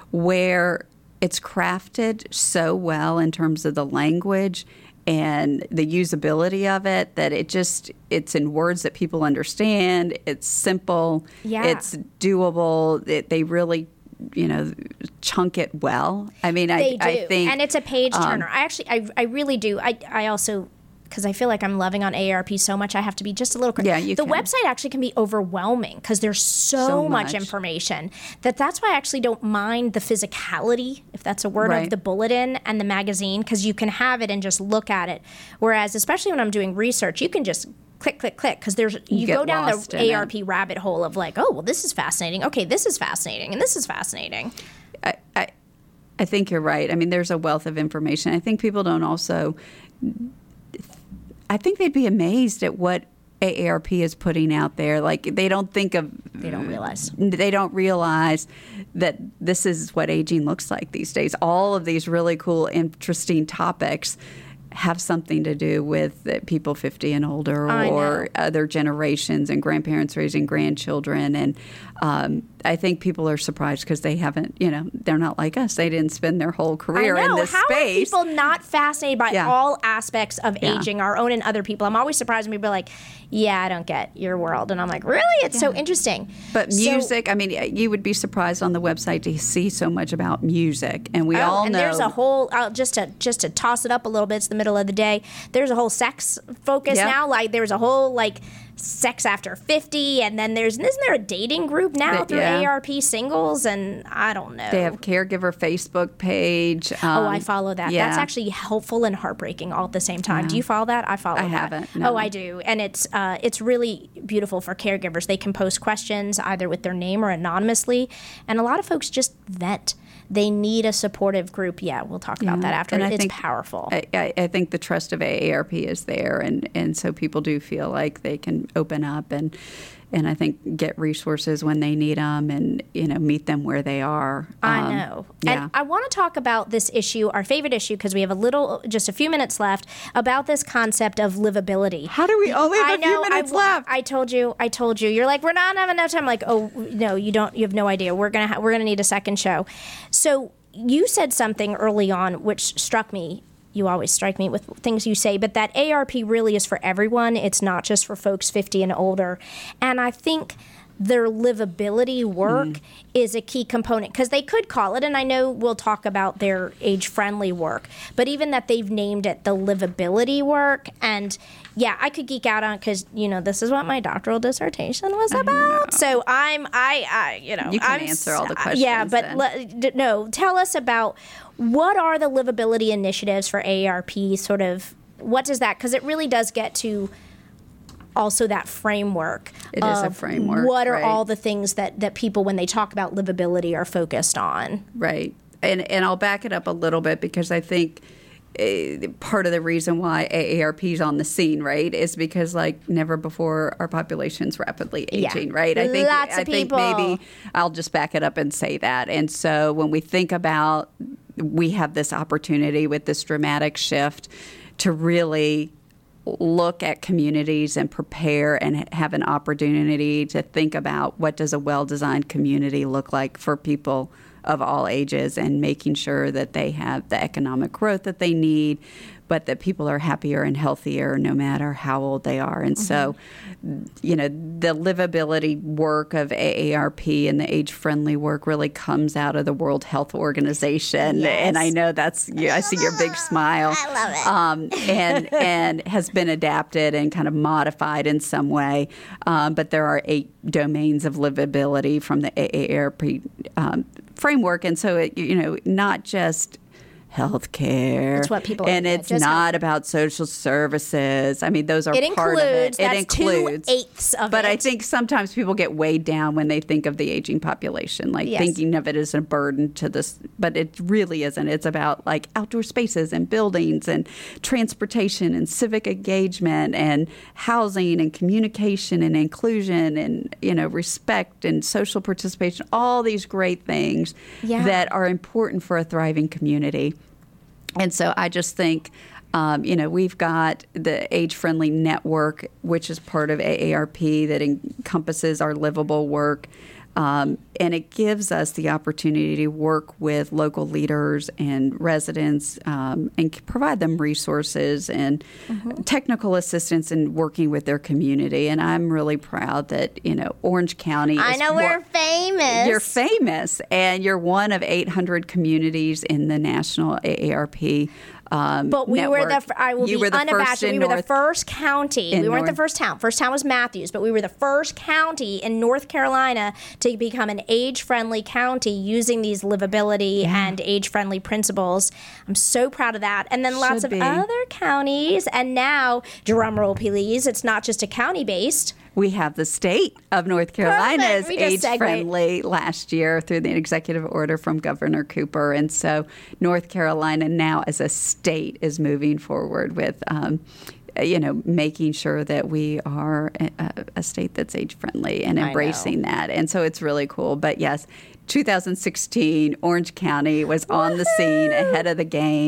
where it's crafted so well in terms of the language and the usability of it that it just it's in words that people understand. It's simple. Yeah. It's doable. It, they really. You know, chunk it well. I mean, I, they do. I think, and it's a page turner. Um, I actually, I, I really do. I, I also, because I feel like I'm loving on A A R P so much, I have to be just a little. Cr- yeah, you the can. website actually can be overwhelming because there's so, so much. much information that that's why I actually don't mind the physicality, if that's a word, right. of the bulletin and the magazine because you can have it and just look at it. Whereas, especially when I'm doing research, you can just. Click, click, click, because there's you, you go down the A R P it. rabbit hole of like, oh, well, this is fascinating. Okay, this is fascinating, and this is fascinating. I, I, I think you're right. I mean, there's a wealth of information. I think people don't also. I think they'd be amazed at what A A R P is putting out there. Like they don't think of. They don't realize. They don't realize that this is what aging looks like these days. All of these really cool, interesting topics. have something to do with the people fifty and older I or know. other generations and grandparents raising grandchildren. And um, I think people are surprised because they haven't, you know, they're not like us. They didn't spend their whole career I know. in this How space. are people not fascinated by Yeah. all aspects of Yeah. aging, our own and other people? I'm always surprised when people are like, yeah, I don't get your world. And I'm like, really? It's so interesting. But So- music, I mean, you would be surprised on the website to see so much about music. And we Oh, all and know. there's a whole uh, just to just to toss it up a little bit. It's the middle of the day. There's a whole sex focus Yep. now. Like there's a whole like sex after fifty, and then there's isn't there a dating group now But, through yeah. A A R P singles, and I don't know. They have caregiver Facebook page. Oh, Um, I follow that. yeah. That's actually helpful and heartbreaking all at the same time. Do you follow that? I follow I that. haven't, no. Oh, I do, and it's uh, it's really beautiful for caregivers. They can post questions either with their name or anonymously, and a lot of folks just vent. They need a supportive group. Yeah, we'll talk about that after. And I It's think- powerful. I, I, I think the trust of A A R P is there, and, and so people do feel like they can open up and and I think get resources when they need them, and you know meet them where they are. I Um, know. Yeah. And I want to talk about this issue, our favorite issue, because we have a little, just a few minutes left, about this concept of livability. How do we only have I a few know. minutes I, left? I told you. I told you. You're like, we're not having enough time. I'm like, oh no, you don't. You have no idea. We're gonna. Ha- we're gonna need a second show. So you said something early on which struck me. You always strike me with things you say, but that A R P really is for everyone. It's not just for folks fifty and older. And I think their livability work Mm. is a key component, because they could call it, and I know we'll talk about their age-friendly work, but even that they've named it the livability work. And yeah, I could geek out on, because you know this is what my doctoral dissertation was about. So I'm I, I you know You can I'm, answer all the s- Yeah, questions but then. le- d- no, tell us about what are the livability initiatives for A A R P. Sort of what does that, because it really does get to also that framework. It is a of framework, What are right. all the things that, that people, when they talk about livability, are focused on? Right. And and I'll back it up a little bit, because I think uh, part of the reason why A A R P is on the scene, right, is because like never before our population's rapidly Yeah. aging, right? I think Lots of I think people. maybe I'll just back it up and say that. And so when we think about, we have this opportunity with this dramatic shift to really look at communities and prepare and have an opportunity to think about what does a well-designed community look like for people of all ages, and making sure that they have the economic growth that they need, but that people are happier and healthier no matter how old they are. And so, you know, the livability work of A A R P and the age-friendly work really comes out of the World Health Organization. Yes. And I know that's, yeah, I see your big smile. I love it. Um, and and has been adapted and kind of modified in some way. Um, but there are eight domains of livability from the A A R P um, framework, and so it, you know, not just healthcare. It's what people- and yeah, it's just not about social services. I mean, those are It part of includes, it. It that's includes two-eighths of But I it. think sometimes people get weighed down when they think of the aging population, like Yes. thinking of it as a burden to this. But it really isn't. It's about like outdoor spaces and buildings and transportation and civic engagement and housing and communication and inclusion and, you know, respect and social participation. All these great things Yeah. that are important for a thriving community. And so I just think, um, you know, we've got the age-friendly network, which is part of A A R P, that encompasses our livable work. Um, and it gives us the opportunity to work with local leaders and residents um, and c- provide them resources and Mm-hmm. technical assistance in working with their community. And I'm really proud that, you know, Orange County I is know one- we're famous. You're famous, and you're one of eight hundred communities in the national A A R P. Um, But we were network. the, f- I will you be were the unabashed, first in we were the North- first county. in We weren't the North- first town. First town was Matthews, but we were the first county in North Carolina to become an age-friendly county using these livability and age-friendly principles. I'm so proud of that. And then lots Should of be. other counties. And now, drum roll please, it's not just a county-based. We have the state of North Carolina Perfect. as We just age segued. friendly last year through the executive order from Governor Cooper. And so North Carolina now as a state is moving forward with, um, you know, making sure that we are a, a state that's age friendly and I know. embracing that. And so it's really cool. But yes, two thousand sixteen, Orange County was on the scene ahead of the game.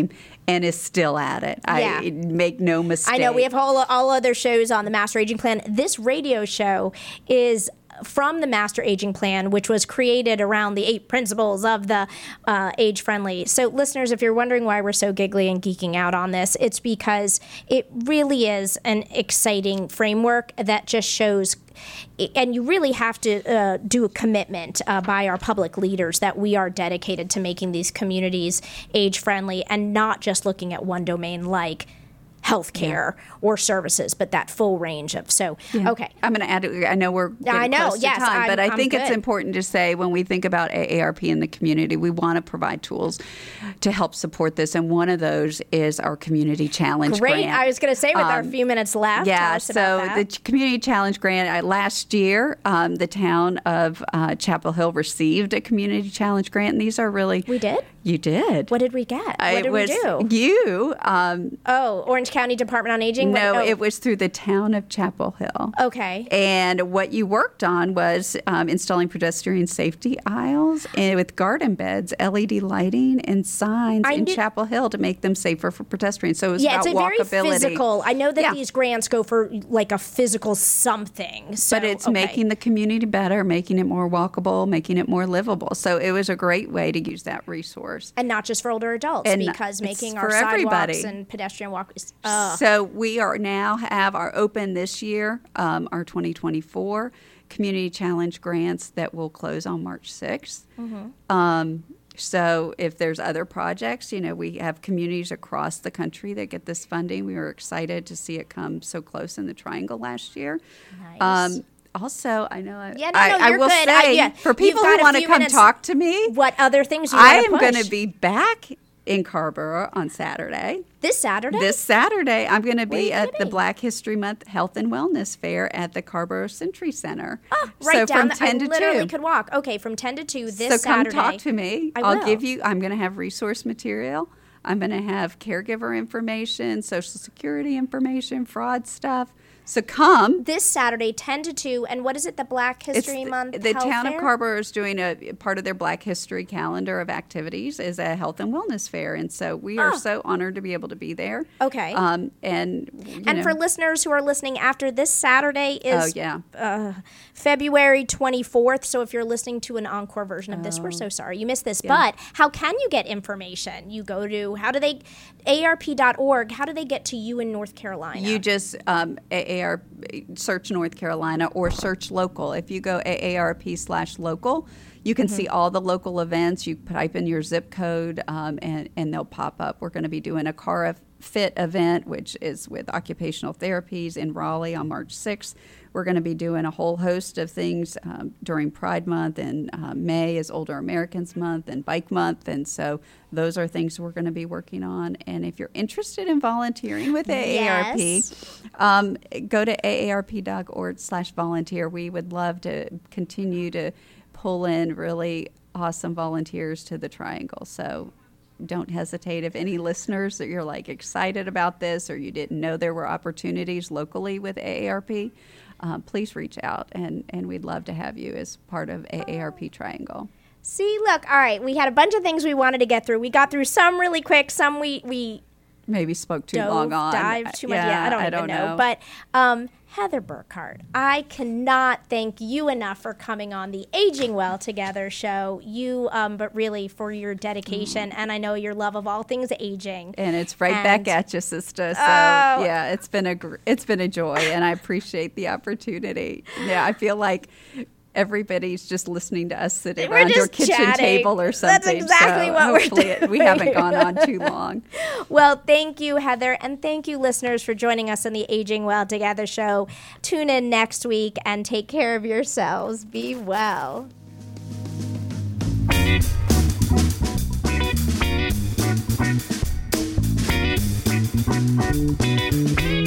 and is still at it. Yeah. I make no mistake. I know we have all, all other shows on the Master Aging Plan. This radio show is from the Master Aging Plan, which was created around the eight principles of the uh, Age Friendly. So listeners, if you're wondering why we're so giggly and geeking out on this, it's because it really is an exciting framework that just shows, and you really have to uh, do a commitment uh, by our public leaders that we are dedicated to making these communities age-friendly and not just looking at one domain like healthcare yeah. or services, but that full range of, so, yeah. okay. I'm going to add, I know we're getting I know, close to yes, time, I'm, but I I'm think good. It's important to say when we think about A A R P in the community, we want to provide tools to help support this, and one of those is our Community Challenge Great. Grant. I was going to say with um, our few minutes left, yeah, tell us so about that. The Community Challenge Grant, uh, last year, um, the town of uh, Chapel Hill received a Community Challenge Grant, and these are really... We did? You did. What did we get? What it did was we do? You. Um, oh, Orange County Department on Aging? No, what, oh. it was through the town of Chapel Hill. Okay. And what you worked on was um, installing pedestrian safety aisles and with garden beds, L E D lighting, and signs I in did, Chapel Hill to make them safer for pedestrians. So it was yeah, about it's a walkability. very physical. I know that yeah. these grants go for like a physical something. So, but it's okay. making the community better, making it more walkable, making it more livable. So it was a great way to use that resource. And not just for older adults, and because making our for sidewalks everybody. and pedestrian walkways. Uh. So we are now have our open this year, um, our twenty twenty-four Community Challenge grants that will close on March sixth. Mm-hmm. Um, so if there's other projects, you know, we have communities across the country that get this funding. We were excited to see it come so close in the Triangle last year. Nice. Um, Also, I know I, yeah, no, I, no, I you're will good. say, I, yeah, for people who want to come talk to me, what other things you I am going to be back in Carrboro on Saturday. This Saturday? This Saturday, I'm going to be at kidding? the Black History Month Health and Wellness Fair at the Carrboro Century Center. Oh, right so down from the, ten I to literally two. could walk. Okay, from ten to two this so Saturday. So come talk to me. I I'll will. give you, I'm going to have resource material. I'm going to have caregiver information, Social Security information, fraud stuff. So come. This Saturday, ten to two, and what is it, the Black History it's Month The, the Health town Fair? of Carrboro is doing a part of their Black History calendar of activities is a health and wellness fair, and so we are oh. so honored to be able to be there. Okay. Um, and you and know, for listeners who are listening after this Saturday is oh, yeah. uh, February twenty-fourth, so if you're listening to an encore version of this, oh. we're so sorry you missed this. Yeah. But how can you get information? You go to, how do they, A A R P dot org, how do they get to you in North Carolina? You just, um, A A R P, search North Carolina or search local. If you go A A R P slash local, you can mm-hmm. see all the local events. You type in your zip code um, and, and they'll pop up. We're going to be doing a Cara Fit event, which is with occupational therapies in Raleigh on March sixth. We're going to be doing a whole host of things um, during Pride Month, and uh, May is Older Americans Month and Bike Month, and so those are things we're going to be working on. And if you're interested in volunteering with A A R P, yes. um, go to A A R P dot org slash volunteer. We would love to continue to pull in really awesome volunteers to the Triangle. So don't hesitate. If any listeners that you're like excited about this, or you didn't know there were opportunities locally with A A R P, uh, please reach out, and, and we'd love to have you as part of A A R P Triangle. See, look, all right, we had a bunch of things we wanted to get through. We got through some really quick, some we... we Maybe spoke too dove, long on. Dive too much. Yeah, Yeah, I don't I even don't know. know. But um, Heather Burkhart, I cannot thank you enough for coming on the Aging Well Together show. You, um, but really for your dedication, mm. and I know your love of all things aging. And it's right and, back at you, sister. So oh, yeah, it's been a gr- it's been a joy, and I appreciate the opportunity. Yeah, I feel like everybody's just listening to us sitting we're around your kitchen chatting. table or something. That's exactly so what we're hopefully doing. It, we haven't gone on too long. Well, thank you, Heather, and thank you, listeners, for joining us on the Aging Well Together show. Tune in next week and take care of yourselves. Be well. Thank you.